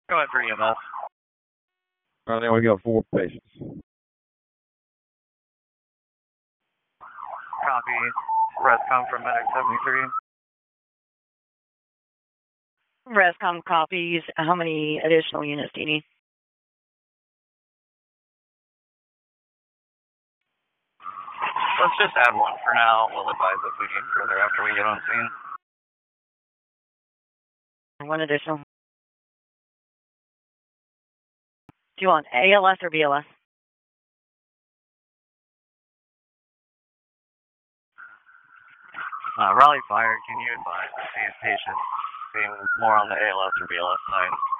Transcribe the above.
Go ahead for EMS. All right, now we got 4 patients. Copy. Rescom from Medic 73. Rescom copies. How many additional units do you need? Let's just add 1 for now. We'll advise if we need further after we get on scene. 1 additional. Do you want ALS or BLS? Raleigh Fire, can you advise if these patients seem more on the ALS or BLS side?